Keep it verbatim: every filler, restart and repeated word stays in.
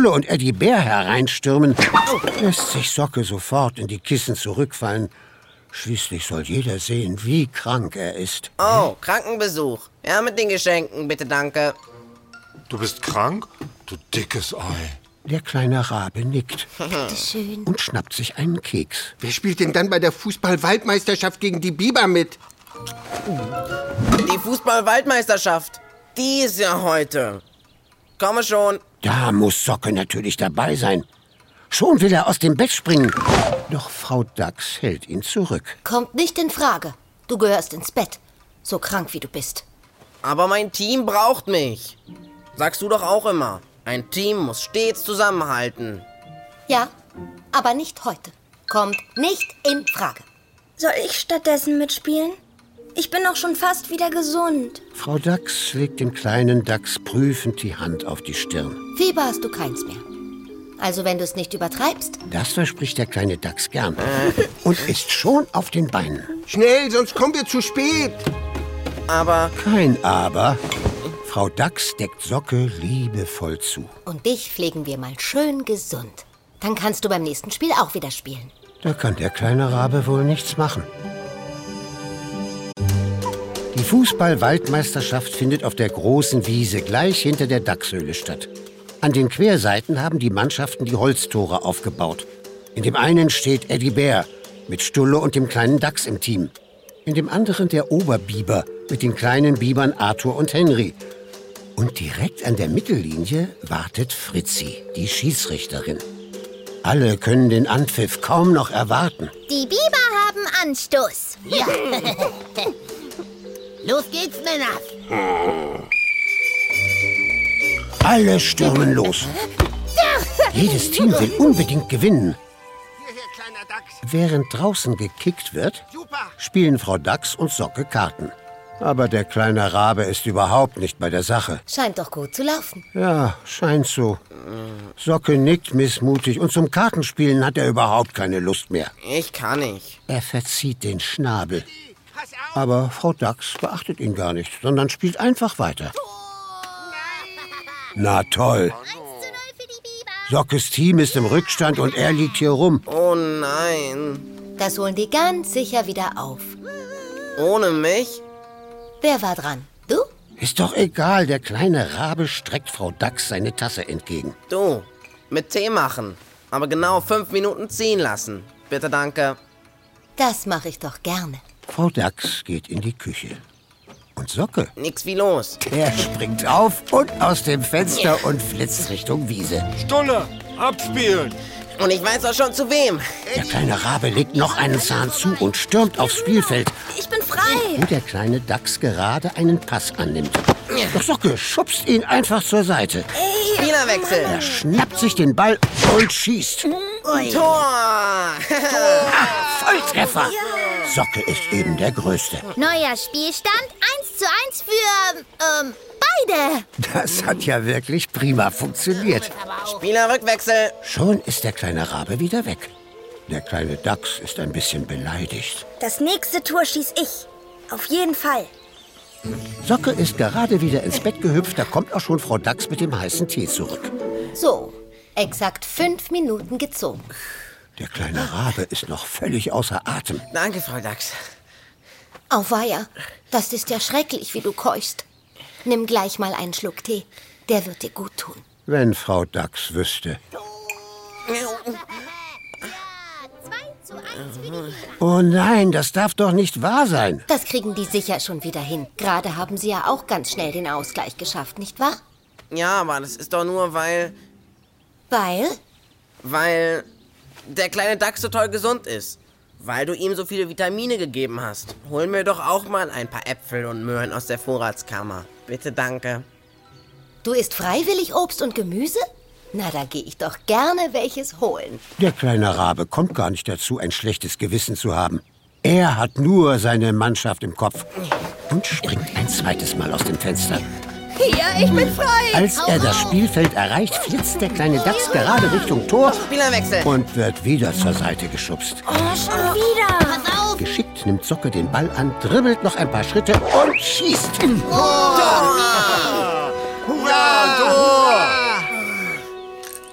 und Eddie Bär hereinstürmen, lässt sich Socke sofort in die Kissen zurückfallen. Schließlich soll jeder sehen, wie krank er ist. Oh, Krankenbesuch. Ja, mit den Geschenken, bitte, danke. Du bist krank? Du dickes Ei. Der kleine Rabe nickt Schön. und schnappt sich einen Keks. Wer spielt denn dann bei der Fußball-Weltmeisterschaft gegen die Biber mit? Die Fußball-Weltmeisterschaft, die ist ja heute. Komme schon. Da muss Socke natürlich dabei sein. Schon will er aus dem Bett springen. Doch Frau Dachs hält ihn zurück. Kommt nicht in Frage. Du gehörst ins Bett. So krank wie du bist. Aber mein Team braucht mich. Sagst du doch auch immer. Ein Team muss stets zusammenhalten. Ja, aber nicht heute. Kommt nicht in Frage. Soll ich stattdessen mitspielen? Ich bin doch schon fast wieder gesund. Frau Dachs legt dem kleinen Dachs prüfend die Hand auf die Stirn. Fieber hast du keins mehr. Also wenn du es nicht übertreibst. Das verspricht der kleine Dachs gern. Und ist schon auf den Beinen. Schnell, sonst kommen wir zu spät. Aber Kein Aber. Frau Dachs deckt Socke liebevoll zu. Und dich pflegen wir mal schön gesund. Dann kannst du beim nächsten Spiel auch wieder spielen. Da kann der kleine Rabe wohl nichts machen. Die Fußball-Weltmeisterschaft findet auf der großen Wiese gleich hinter der Dachshöhle statt. An den Querseiten haben die Mannschaften die Holztore aufgebaut. In dem einen steht Eddie Bär mit Stulle und dem kleinen Dachs im Team. In dem anderen der Oberbiber mit den kleinen Bibern Arthur und Henry. Und direkt an der Mittellinie wartet Fritzi, die Schiedsrichterin. Alle können den Anpfiff kaum noch erwarten. Die Biber haben Anstoß. Ja. Los geht's, Männer. Alle stürmen los. Jedes Team will unbedingt gewinnen. Hierher, kleiner Dachs. Während draußen gekickt wird, Super. spielen Frau Dachs und Socke Karten. Aber der kleine Rabe ist überhaupt nicht bei der Sache. Scheint doch gut zu laufen. Ja, scheint so. Socke nickt missmutig und zum Kartenspielen hat er überhaupt keine Lust mehr. ich kann nicht. Er verzieht den Schnabel. Pass auf. Aber Frau Dachs beachtet ihn gar nicht, sondern spielt einfach weiter. Na toll. eins zu null für die Biber. Sockes Team ist im Rückstand und er liegt hier rum. Oh nein. Das holen die ganz sicher wieder auf. Ohne mich? Wer war dran? Du? Ist doch egal, der kleine Rabe streckt Frau Dachs seine Tasse entgegen. Du. Mit Tee machen. Aber genau fünf Minuten ziehen lassen. Bitte, danke. Das mache ich doch gerne. Frau Dachs geht in die Küche. Und Socke, Nix wie los. der springt auf und aus dem Fenster und flitzt Richtung Wiese. Stulle, abspielen. Und ich weiß auch schon zu wem. Der kleine Rabe legt noch einen Zahn zu und stürmt aufs Spielfeld, Ich bin frei. wo der kleine Dachs gerade einen Pass annimmt. Doch Socke schubst ihn einfach zur Seite. Spielerwechsel. Er schnappt sich den Ball und schießt. Tor. Volltreffer! Socke ist eben der Größte. Neuer Spielstand. eins zu eins für, ähm, beide. Das hat ja wirklich prima funktioniert. Spielerrückwechsel. Schon ist der kleine Rabe wieder weg. Der kleine Dachs ist ein bisschen beleidigt. Das nächste Tor schieß ich. Auf jeden Fall. Socke ist gerade wieder ins Bett gehüpft, da kommt auch schon Frau Dachs mit dem heißen Tee zurück. So, exakt fünf Minuten gezogen. Der kleine Rabe ist noch völlig außer Atem. Danke, Frau Dachs. Auweia, das ist ja schrecklich, wie du keuchst. Nimm gleich mal einen Schluck Tee. Der wird dir gut tun. Wenn Frau Dachs wüsste. zwei zu eins für die Biber. Oh nein, das darf doch nicht wahr sein. Das kriegen die sicher schon wieder hin. Gerade haben sie ja auch ganz schnell den Ausgleich geschafft, nicht wahr? Ja, aber das ist doch nur, weil... Weil? Weil der kleine Dachs so toll gesund ist. Weil du ihm so viele Vitamine gegeben hast. Hol mir doch auch mal ein paar Äpfel und Möhren aus der Vorratskammer. Bitte, danke. Du isst freiwillig Obst und Gemüse? Na, da gehe ich doch gerne welches holen. Der kleine Rabe kommt gar nicht dazu, ein schlechtes Gewissen zu haben. Er hat nur seine Mannschaft im Kopf und springt ein zweites Mal aus dem Fenster. Hier, ich bin frei. Als er das Spielfeld erreicht, flitzt der kleine Dachs gerade Richtung Tor Spielerwechsel. und wird wieder zur Seite geschubst. Oh, schon wieder. Pass auf. Geschickt nimmt Socke den Ball an, dribbelt noch ein paar Schritte und schießt. Tor.